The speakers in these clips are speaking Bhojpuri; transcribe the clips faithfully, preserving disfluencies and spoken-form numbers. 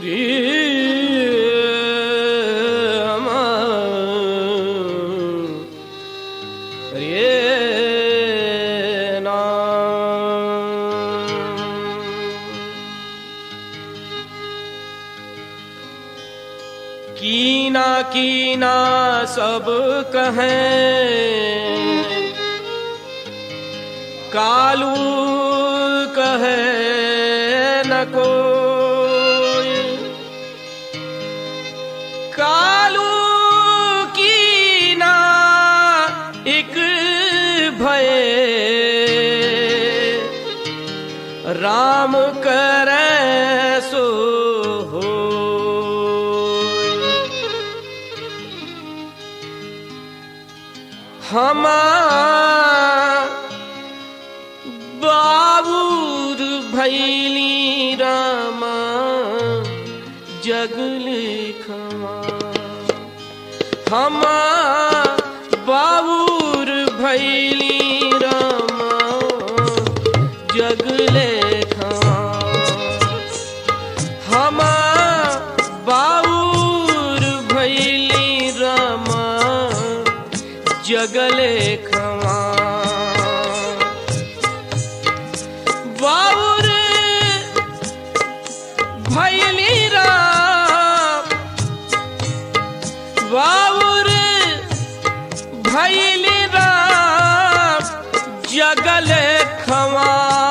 कीना कीना सब कहें, कालू कहे न कोई। कालू कीना एक भय, राम करे सो हो। हमा बाबूर भैली रामा जगले खमा। हमा बाबूर भैली रामा जगले खमा। हमा बाबूर भैली रामा जगले खमा। बाबूर भैली राम, बाबूर भैली राम जगले खमा।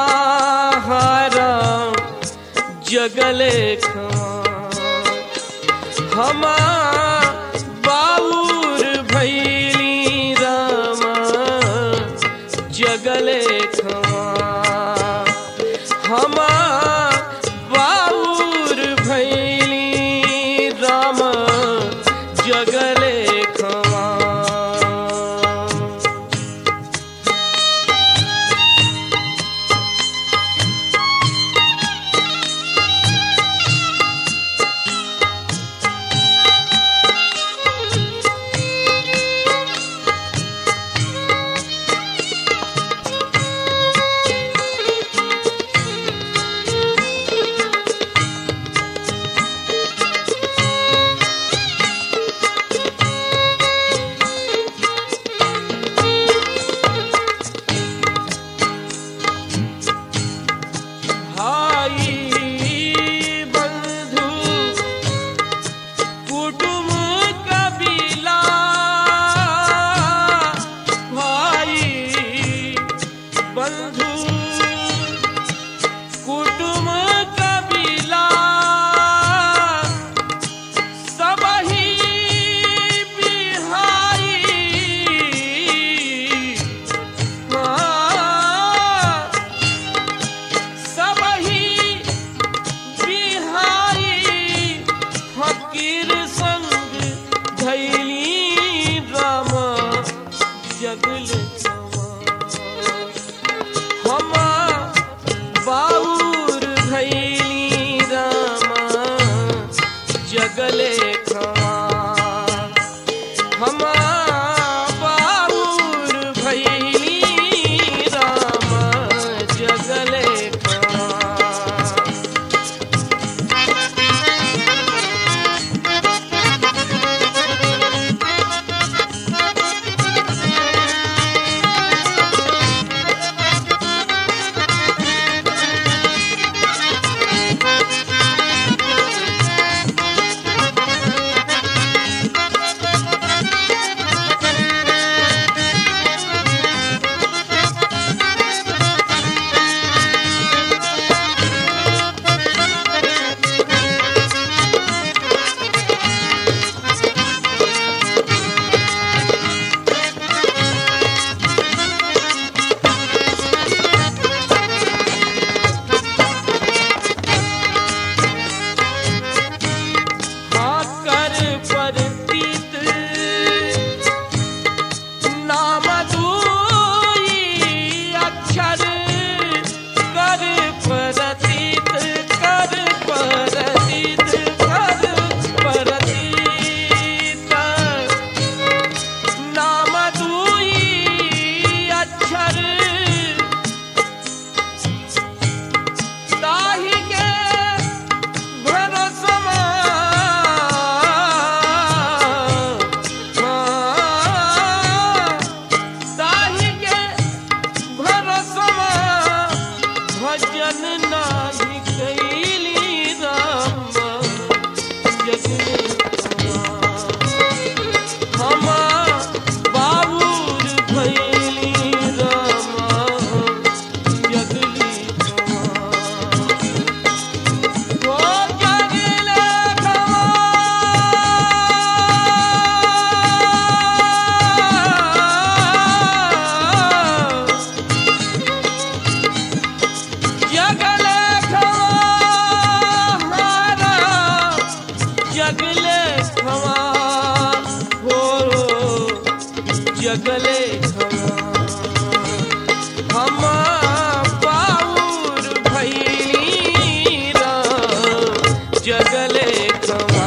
राम जगले खमा। हमा बाबूर भैली रामा जगले खमा। हमा बाबूर भैली रामा जगले खमा। जगले खमा। हमा बाबूर भैली रामा जगले खमा। जगले खवा हम बाउर भइली राम जगले खवा।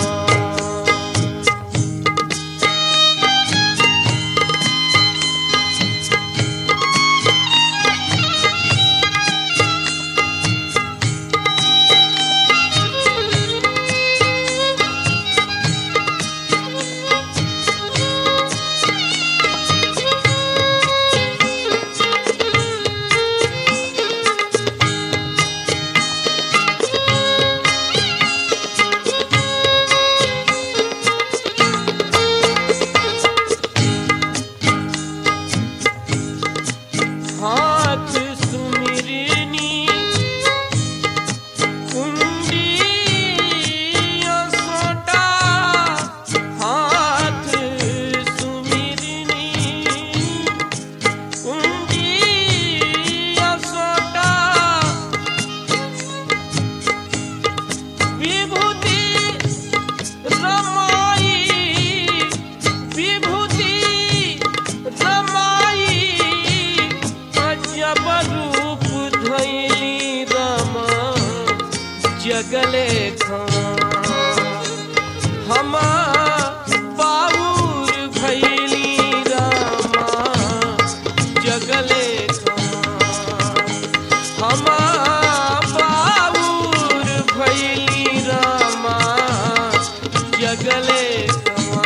हाथ सुमिरनी कुंडी सोटा हाथ सुमिरनी कुंडी सोटा विभूति रमाई विभूति रमाई जब रूप धइली राम जगले खवा हम बाउर भइली राम जगले खवा हम बाउर भइली राम जगले खवा।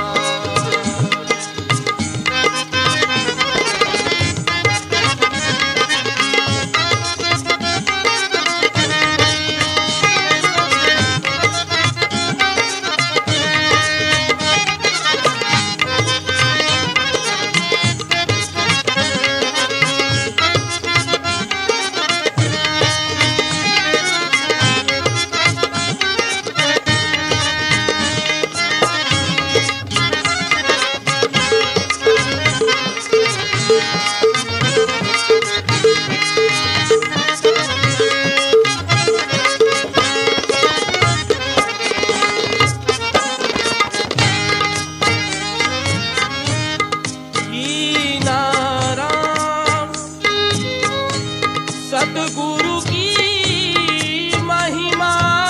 सतगुरु की महिमा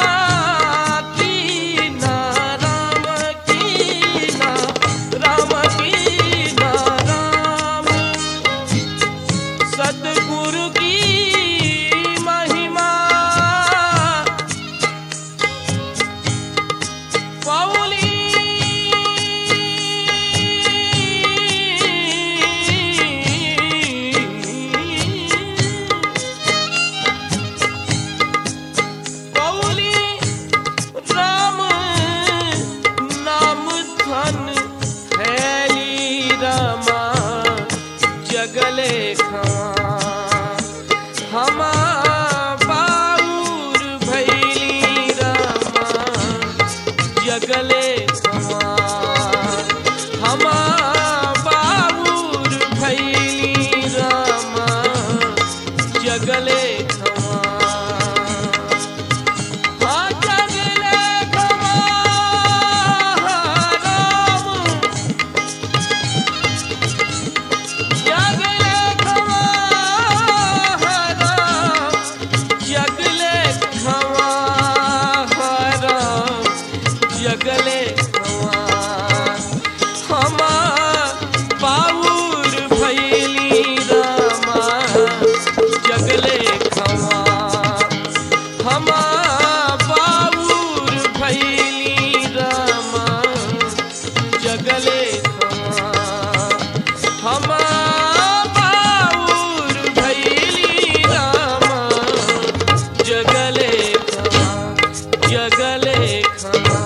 की ना राम की ना राम की ना राम सतगुरु की महिमा पौली जगले खवा हम बाउर भइली राम जगले खवा हम बाउर भइली राम जगले खवा। हाँ जगले खवा राम जगले खवा राम जगले खवा राम जगले खवा हम बाउर भइली राम जगले खवा हम बाउर भइली राम जगले खवा हम बाउर भइली राम जगले खवा जगले खवा।